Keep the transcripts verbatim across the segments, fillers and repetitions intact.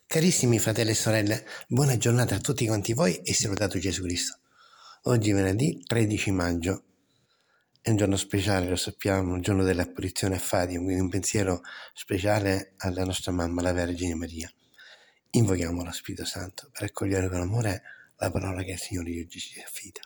Carissimi fratelli e sorelle, buona giornata a tutti quanti voi e sia lodato Gesù Cristo. Oggi venerdì tredici maggio, è un giorno speciale, lo sappiamo, un giorno dell'apparizione a Fatima, quindi un pensiero speciale alla nostra mamma, la Vergine Maria. Invochiamo lo Spirito Santo per accogliere con amore la parola che il Signore oggi ci affida.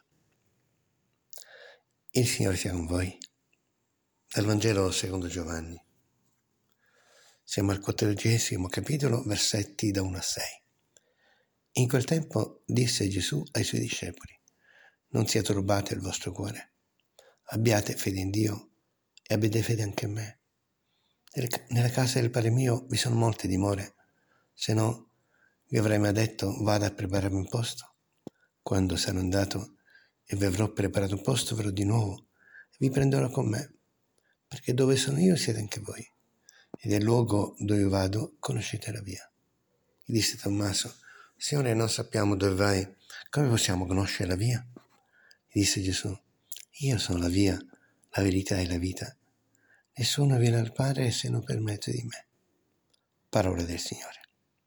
Il Signore sia con voi. Dal Vangelo secondo Giovanni. Siamo al quattordicesimo capitolo, versetti da uno a sei. In quel tempo disse Gesù ai suoi discepoli: non sia turbato il vostro cuore, abbiate fede in Dio e abbiate fede anche in me. Nella casa del Padre mio vi sono molte dimore, se no vi avrei mai detto vada a prepararmi un posto. Quando sarò andato e vi avrò preparato un posto, verrò di nuovo e vi prenderò con me, perché dove sono io siete anche voi, e del luogo dove vado conoscete la via. Gli disse Tommaso: Signore, non sappiamo dove vai, come possiamo conoscere la via? Gli disse Gesù: io sono la via, la verità e la vita. Nessuno viene al Padre se non per mezzo di me. Parola del Signore.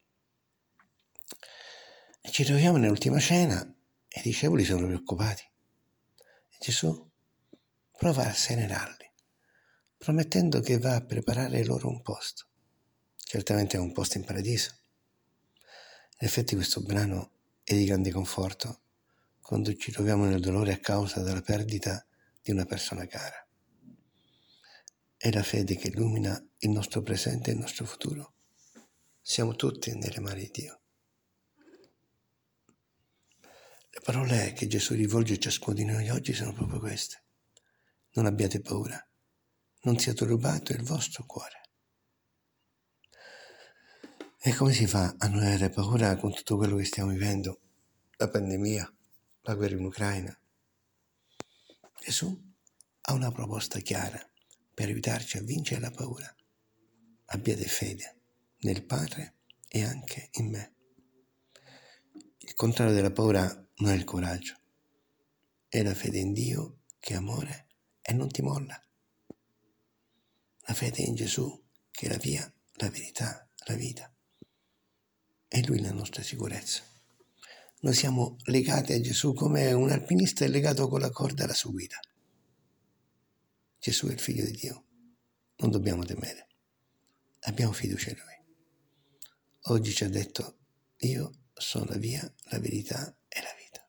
E ci troviamo nell'ultima cena e i discepoli sono preoccupati. E Gesù prova a serenarli, promettendo che va a preparare loro un posto. Certamente è un posto in paradiso. In effetti questo brano è di grande conforto quando ci troviamo nel dolore a causa della perdita di una persona cara. È la fede che illumina il nostro presente e il nostro futuro. Siamo tutti nelle mani di Dio. Le parole che Gesù rivolge a ciascuno di noi oggi sono proprio queste. Non abbiate paura, non sia turbato il vostro cuore. E come si fa a non avere paura con tutto quello che stiamo vivendo? La pandemia, la guerra in Ucraina. Gesù ha una proposta chiara per aiutarci a vincere la paura. Abbiate fede nel Padre e anche in me. Il contrario della paura non è il coraggio, è la fede in Dio che è amore e non ti molla. La fede in Gesù che è la via, la verità, la vita. È Lui la nostra sicurezza. Noi siamo legati a Gesù come un alpinista è legato con la corda alla sua guida. Gesù è il Figlio di Dio. Non dobbiamo temere. Abbiamo fiducia in Lui. Oggi ci ha detto: io sono la via, la verità e la vita.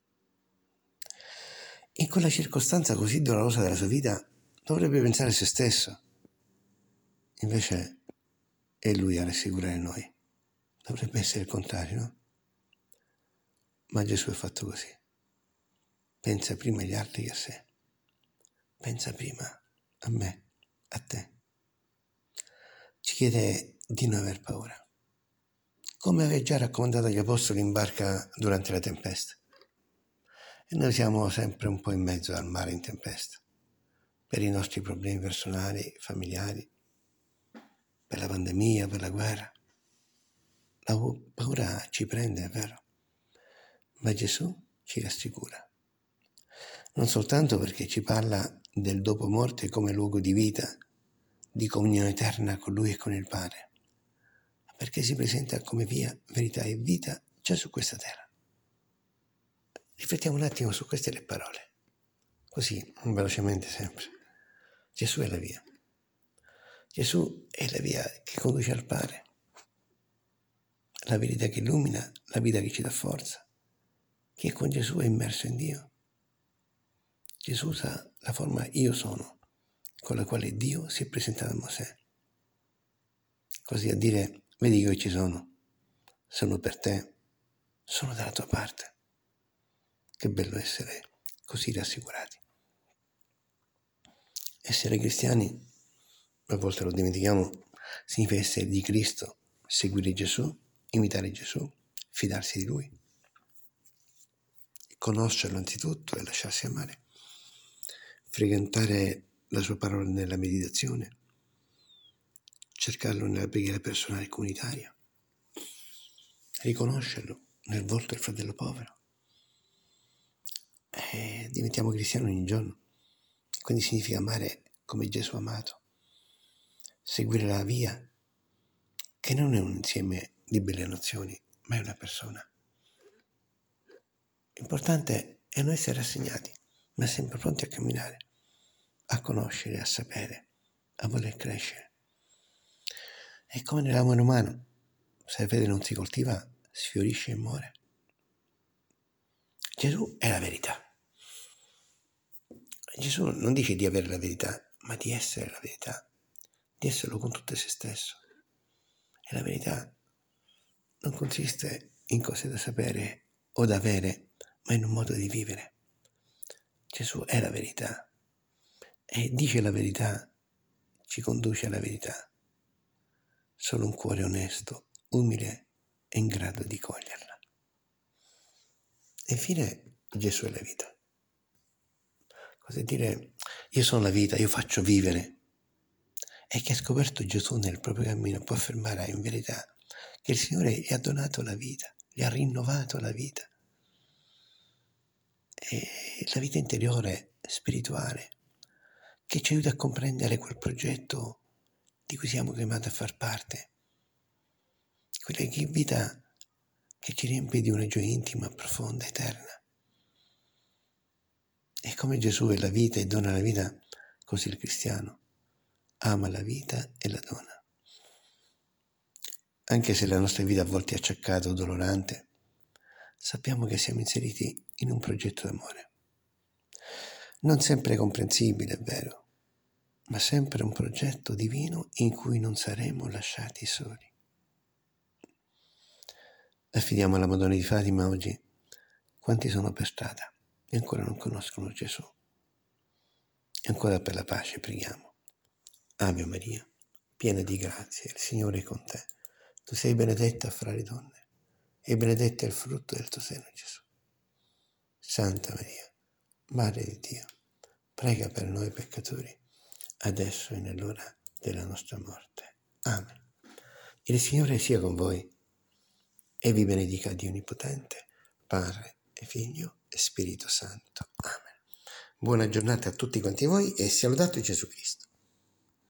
In quella circostanza così dolorosa della sua vita dovrebbe pensare a se stesso. Invece è Lui a rassicurare noi. Dovrebbe essere il contrario, no? Ma Gesù è fatto così. Pensa prima agli altri che a sé. Pensa prima a me, a te. Ci chiede di non aver paura. Come aveva già raccomandato agli apostoli in barca durante la tempesta. E noi siamo sempre un po' in mezzo al mare in tempesta, per i nostri problemi personali, familiari, per la pandemia, per la guerra. La paura ci prende, è vero, ma Gesù ci rassicura. Non soltanto perché ci parla del dopo morte come luogo di vita, di comunione eterna con Lui e con il Padre, ma perché si presenta come via, verità e vita già su questa terra. Riflettiamo un attimo su queste le parole, così velocemente sempre. Gesù è la via. Gesù è la via che conduce al Padre, la verità che illumina, la vita che ci dà forza. Chi è con Gesù è immerso in Dio. Gesù usa la forma io sono, con la quale Dio si è presentato a Mosè. Così a dire: vedi che io ci sono, sono per te, sono dalla tua parte. Che bello essere così rassicurati. Essere cristiani, a volte lo dimentichiamo, significa essere di Cristo, seguire Gesù, imitare Gesù, fidarsi di Lui, conoscerlo anzitutto e lasciarsi amare, frequentare la sua parola nella meditazione, cercarlo nella preghiera personale e comunitaria, riconoscerlo nel volto del fratello povero. E diventiamo cristiani ogni giorno. Quindi significa amare come Gesù ha amato, seguire la via, che non è un insieme di belle nozioni, ma è una persona. L'importante è non essere rassegnati, ma sempre pronti a camminare, a conoscere, a sapere, a voler crescere. È come nell'amore umano, se la fede non si coltiva, sfiorisce e muore. Gesù è la verità. Gesù non dice di avere la verità, ma di essere la verità, di esserlo con tutto se stesso. E la verità non consiste in cose da sapere o da avere, ma in un modo di vivere. Gesù è la verità e dice la verità, ci conduce alla verità. Solo un cuore onesto, umile è in grado di coglierla. E infine Gesù è la vita. Cosa dire io sono la vita, io faccio vivere. E chi ha scoperto Gesù nel proprio cammino può affermare in verità che il Signore gli ha donato la vita, gli ha rinnovato la vita. E la vita interiore, spirituale, che ci aiuta a comprendere quel progetto di cui siamo chiamati a far parte. Quella vita che ci riempie di una gioia intima, profonda, eterna. E come Gesù è la vita e dona la vita, così il cristiano ama la vita e la dona. Anche se la nostra vita a volte è acciaccata o dolorante, sappiamo che siamo inseriti in un progetto d'amore. Non sempre comprensibile, è vero, ma sempre un progetto divino in cui non saremo lasciati soli. Affidiamo alla Madonna di Fatima oggi quanti sono per strada e ancora non conoscono Gesù. E ancora per la pace preghiamo. Ave Maria, piena di grazia, il Signore è con te. Tu sei benedetta fra le donne e benedetto è il frutto del tuo seno, Gesù. Santa Maria, Madre di Dio, prega per noi peccatori, adesso e nell'ora della nostra morte. Amen. Il Signore sia con voi e vi benedica Dio Onnipotente, Padre e Figlio e Spirito Santo. Amen. Buona giornata a tutti quanti voi e sia lodato Gesù Cristo.